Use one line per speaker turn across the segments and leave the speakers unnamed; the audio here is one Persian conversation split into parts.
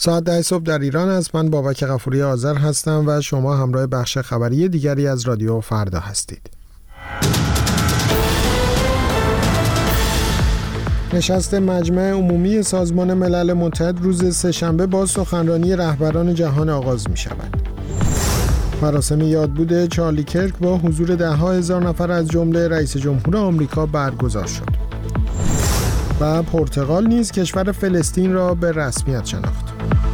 ساعت 10 صبح در ایران است. من بابک غفوری آذر هستم و شما همراه بخش خبری دیگری از رادیو فردا هستید. نشست مجمع عمومی سازمان ملل متحد روز سه‌شنبه با سخنرانی رهبران جهان آغاز می شود. مراسم یادبود چارلی کرک با حضور ده‌ها هزار نفر از جمله رئیس جمهور آمریکا برگزار شد. و پرتغال نیز کشور فلسطین را به رسمیت شناخت.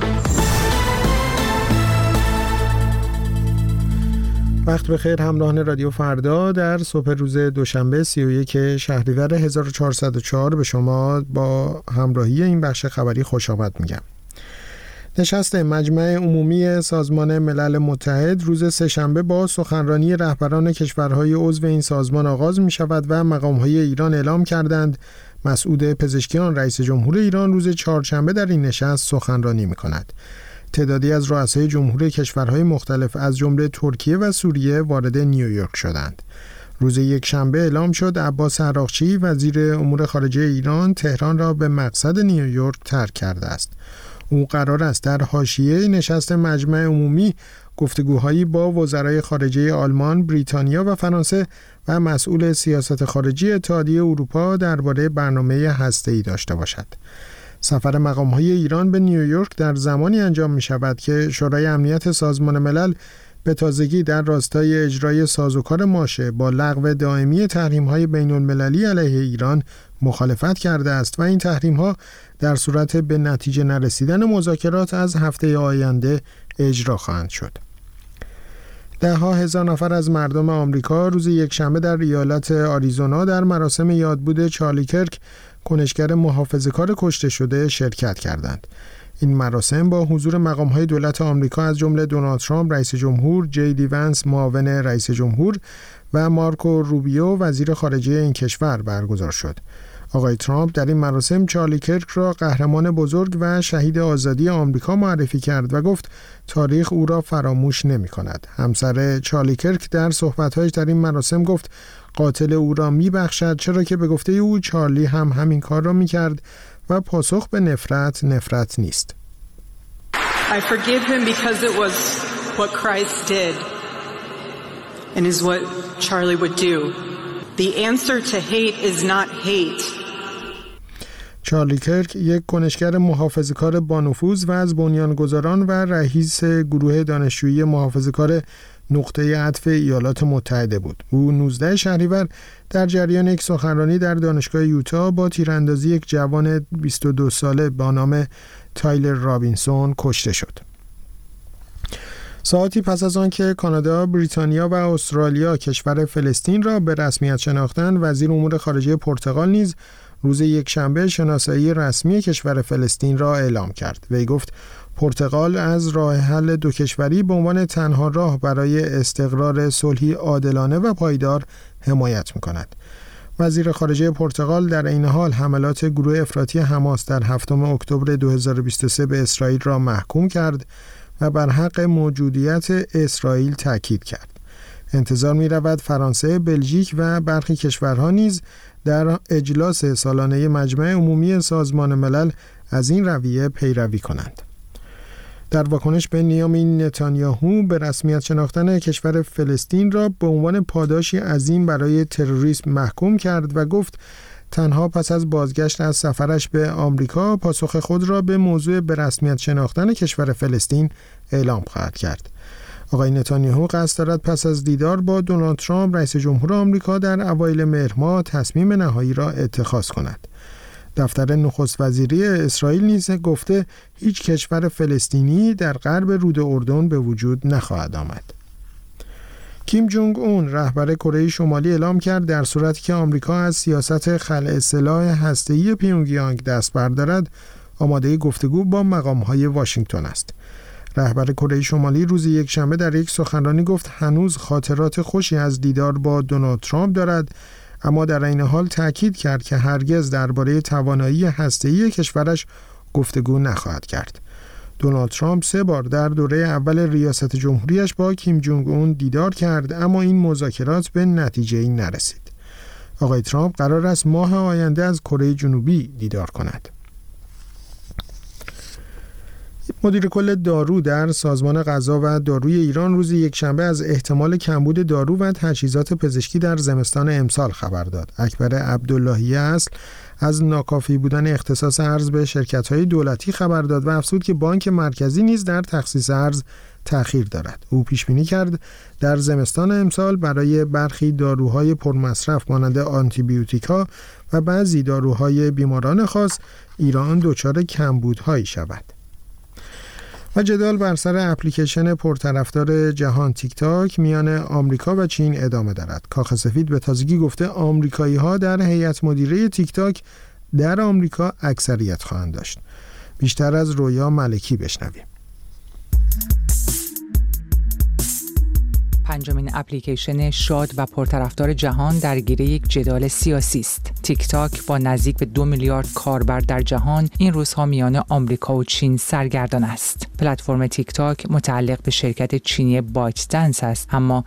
وقت بخیر همراهان رادیو فردا. در صبح روز دوشنبه 31 شهریور 1404 به شما با همراهی این بخش خبری خوش آمد میگم. نشست مجمع عمومی سازمان ملل متحد روز سه‌شنبه با سخنرانی رهبران کشورهای عضو این سازمان آغاز می شود و مقامهای ایران اعلام کردند مسعود پزشکیان رئیس جمهور ایران روز چهارشنبه در این نشست سخنرانی می کند. تعدادی از رؤسای جمهوری کشورهای مختلف از جمله ترکیه و سوریه وارد نیویورک شدند. روز یکشنبه اعلام شد عباس عراقچی وزیر امور خارجه ایران تهران را به مقصد نیویورک ترک کرده است. او قرار است در حاشیه نشست مجمع عمومی گفتگوهایی با وزرای خارجه آلمان، بریتانیا و فرانسه و مسئول سیاست خارجی اتحادیه اروپا درباره برنامه هسته‌ای داشته باشد. سفر مقام‌های ایران به نیویورک در زمانی انجام می‌شود که شورای امنیت سازمان ملل به تازگی در راستای اجرای سازوکار ماشه با لغو دائمی تحریم‌های بین‌المللی علیه ایران مخالفت کرده است و این تحریم‌ها در صورت به نتیجه نرسیدن مذاکرات از هفته آینده اجرا خواهند شد. ده‌ها هزار نفر از مردم آمریکا روز یکشنبه در ایالت آریزونا در مراسم یادبود چارلی کرک کنشگر محافظه‌کار کشته شده شرکت کردند. این مراسم با حضور مقام‌های دولت آمریکا از جمله دونالد ترامپ رئیس جمهور، جی دی ونس معاون رئیس جمهور و مارکو روبیو وزیر خارجه این کشور برگزار شد. آقای ترامپ در این مراسم چارلی کرک را قهرمان بزرگ و شهید آزادی آمریکا معرفی کرد و گفت تاریخ او را فراموش نمی‌کند. همسر چارلی کرک در صحبت‌هایش در این مراسم گفت قاتل او را می‌بخشد چرا که به گفته او چارلی هم همین کار را می‌کرد و پاسخ به نفرت نیست.
I forgive him because it was what Christ did and is what Charlie would do. The answer to hate is not hate.
چارلی کرک یک کنشگر محافظه‌کار بانفوذ و از بنیانگذاران و رئیس گروه دانشجویی محافظه‌کار نقطه عطف ایالات متحده بود. او 19 شهریور در جریان یک سخنرانی در دانشگاه یوتا با تیراندازی یک جوان 22 ساله با نام تایلر رابینسون کشته شد. ساعتی پس از آن که کانادا، بریتانیا و استرالیا کشور فلسطین را به رسمیت شناختند، وزیر امور خارجه پرتغال نیز روز یکشنبه شناسایی رسمی کشور فلسطین را اعلام کرد. وی گفت پرتغال از راه حل دو کشوری به عنوان تنها راه برای استقرار صلحی عادلانه و پایدار حمایت می‌کند. وزیر خارجه پرتغال در این حال حملات گروه افراطی حماس در 7 اکتبر 2023 به اسرائیل را محکوم کرد و بر حق موجودیت اسرائیل تاکید کرد. انتظار می‌رود فرانسه، بلژیک و برخی کشورها نیز در اجلاس سالانه مجمع عمومی سازمان ملل از این رویه پیروی کنند. در واکنش بنیامین نتانیاهو به رسمیت شناختن کشور فلسطین را به عنوان پاداشی عظیم برای تروریسم محکوم کرد و گفت تنها پس از بازگشت از سفرش به آمریکا پاسخ خود را به موضوع به رسمیت شناختن کشور فلسطین اعلام خواهد کرد. آقای نتانیاهو قصد دارد پس از دیدار با دونالد ترامپ رئیس جمهور آمریکا در اوایل مهر ماه تصمیم نهایی را اتخاذ کند. دفتر نخست وزیری اسرائیل نیز گفته هیچ کشور فلسطینی در غرب رود اردن به وجود نخواهد آمد. کیم جونگ اون رهبر کره شمالی اعلام کرد در صورتی که آمریکا از سیاست خلع سلاح هسته‌ای پیونگیانگ دست بردارد آماده گفتگو با مقام‌های واشنگتن است. رهبر کره شمالی روز یکشنبه در یک سخنرانی گفت هنوز خاطرات خوشی از دیدار با دونالد ترامپ دارد، اما در این حال تأکید کرد که هرگز درباره توانایی هسته‌ای کشورش گفتگو نخواهد کرد. دونالد ترامپ 3 بار در دوره اول ریاست جمهوریش با کیم جونگ اون دیدار کرد، اما این مذاکرات به نتیجه‌ای نرسید. آقای ترامپ قرار است ماه آینده از کره جنوبی دیدار کند. مدیر کل دارو در سازمان غذا و داروی ایران روز یکشنبه از احتمال کمبود دارو و تجهیزات پزشکی در زمستان امسال خبر داد. اکبر عبداللهی اصل از ناکافی بودن اختصاص ارز به شرکت‌های دولتی خبر داد و افزود که بانک مرکزی نیز در تخصیص ارز تأخیر دارد. او پیش بینی کرد در زمستان امسال برای برخی داروهای پرمصرف مانند آنتیبیوتیکا و بعضی داروهای بیماران خاص ایران دچار کمبودهایی شود. و جدال بر سر اپلیکیشن پرطرفدار جهان تیک تاک میان آمریکا و چین ادامه دارد. کاخ سفید به تازگی گفته آمریکایی‌ها در هیئت مدیره تیک تاک در آمریکا اکثریت خواهند داشت. بیشتر از رویا ملکی بشنویم.
پنجمین اپلیکیشن شاد و پرطرفدار جهان درگیر یک جدال سیاسی است. تیک تاک با نزدیک به 2 میلیارد کاربر در جهان این روزها میان آمریکا و چین سرگردان است. پلتفرم تیک تاک متعلق به شرکت چینی بایت دنس است، اما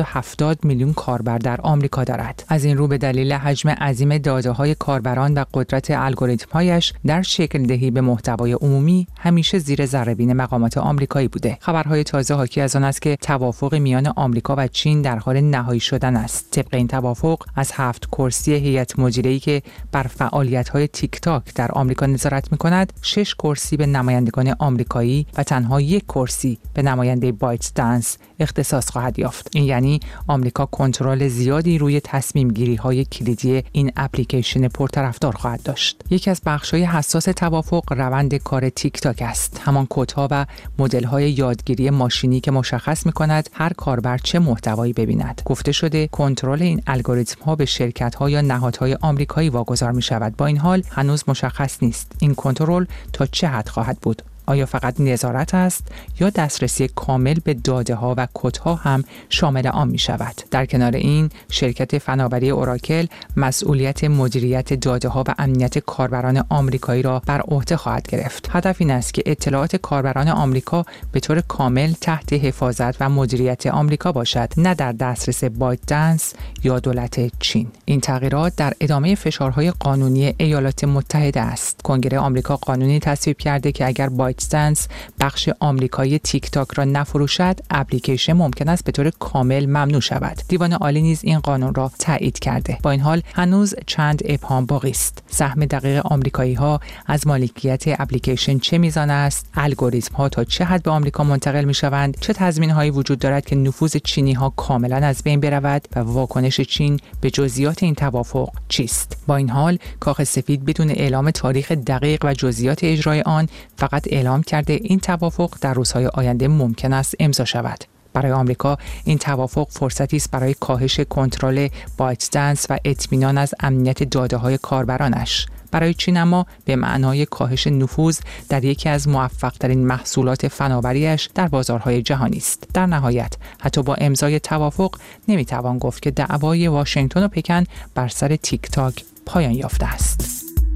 170 میلیون کاربر در آمریکا دارد. از این رو به دلیل حجم عظیم داده‌های کاربران و قدرت الگوریتم‌هایش در شکل دهی به محتوای عمومی همیشه زیر ذره‌بین مقامات آمریکایی بوده. خبرهای تازه حاکی از آن است که توافق میان آمریکا و چین در حال نهایی شدن است. طبق این توافق از 7 کرسی هیئت مدیره‌ای که بر فعالیت‌های تیک تاک در آمریکا نظارت می‌کند، 6 کرسی به نمایندگان آمریکایی و تنها 1 کرسی به نماینده بایت دنس اختصاص خواهد یافت. این یعنی آمریکا کنترل زیادی روی تصمیم‌گیری‌های کلیدی این اپلیکیشن پرطرفدار خواهد داشت. یکی از بخش‌های حساس توافق روند کار تیک تاک است. همان کدها و مدل‌های یادگیری ماشینی که مشخص می‌کند هر کاربر چه محتوایی ببیند. گفته شده کنترل این الگوریتم‌ها به شرکت‌ها یا نهادهای آمریکایی واگذار می‌شود. با این حال هنوز مشخص نیست این کنترل تا چه حد خواهد بود. آیا فقط نظارت است یا دسترسی کامل به داده‌ها و کدها هم شامل آن می شود؟ در کنار این، شرکت فناوری اوراکل مسئولیت مدیریت داده‌ها و امنیت کاربران آمریکایی را بر عهده خواهد گرفت. هدف این است که اطلاعات کاربران آمریکا به طور کامل تحت حفاظت و مدیریت آمریکا باشد، نه در دسترس بایت دنس یا دولت چین. این تغییرات در ادامه فشارهای قانونی ایالات متحده است. کنگره آمریکا قانونی تصویب کرده که اگر بایت دنس بخش آمریکایی تیک تاک را نفروشد، اپلیکیشن ممکن است به طور کامل ممنوع شود. دیوان عالی نیز این قانون را تایید کرده. با این حال هنوز چند ابهام باقی است. سهم دقیق آمریکایی‌ها از مالکیت اپلیکیشن چه میزان است؟ الگوریتم‌ها تا چه حد به آمریکا منتقل می‌شوند؟ چه تضمین‌هایی وجود دارد که نفوذ چینی‌ها کاملاً از بین برود و واکنش چین به جزئیات این توافق چیست؟ با این حال کاخ سفید بدون اعلام تاریخ دقیق و جزئیات اجرای آن فقط اعلام کرده این توافق در روزهای آینده ممکن است امضا شود. برای آمریکا این توافق فرصتی است برای کاهش کنترل بایت دنس و اطمینان از امنیت داده‌های کاربرانش. برای چین اما به معنای کاهش نفوذ در یکی از موفق‌ترین محصولات فناوری‌اش در بازارهای جهانی است. در نهایت حتی با امضای توافق نمی‌توان گفت که دعوای واشنگتن و پکن بر سر تیک تاک پایان یافته است.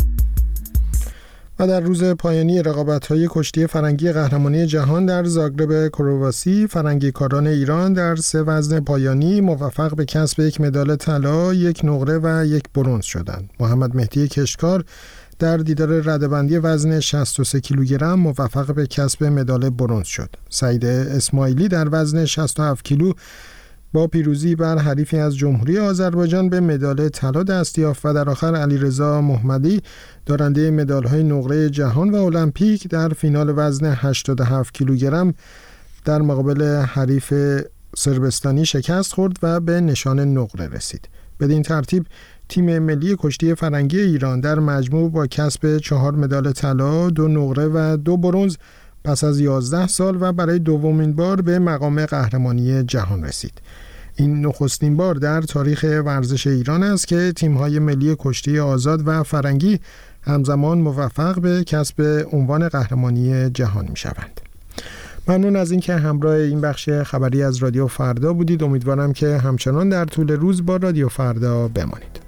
و در روز پایانی رقابت‌های کشتی فرنگی قهرمانی جهان در زاگرب کرواسی، فرنگیکاران ایران در 3 وزن پایانی موفق به کسب 1 مدال طلا، 1 نقره و 1 برنز شدند. محمد مهدی کشکار در دیدار رده‌بندی وزن 63 کیلوگرم موفق به کسب مدال برنز شد. سعید اسماعیلی در وزن 67 کیلو با پیروزی بر حریفی از جمهوری آذربایجان به مدال طلا دست یافت و در آخر علیرضا محمدی دارنده مدال‌های نقره جهان و المپیک در فینال وزن 87 کیلوگرم در مقابل حریف صربستانی شکست خورد و به نشان نقره رسید. بدین ترتیب تیم ملی کشتی فرنگی ایران در مجموع با کسب 4 مدال طلا، 2 نقره و 2 برنز پس از 11 سال و برای دومین بار به مقام قهرمانی جهان رسید. این نخستین بار در تاریخ ورزش ایران است که تیم‌های ملی کشتی آزاد و فرنگی همزمان موفق به کسب عنوان قهرمانی جهان می‌شوند. ممنون از اینکه همراه این بخش خبری از رادیو فردا بودید. امیدوارم که همچنان در طول روز با رادیو فردا بمانید.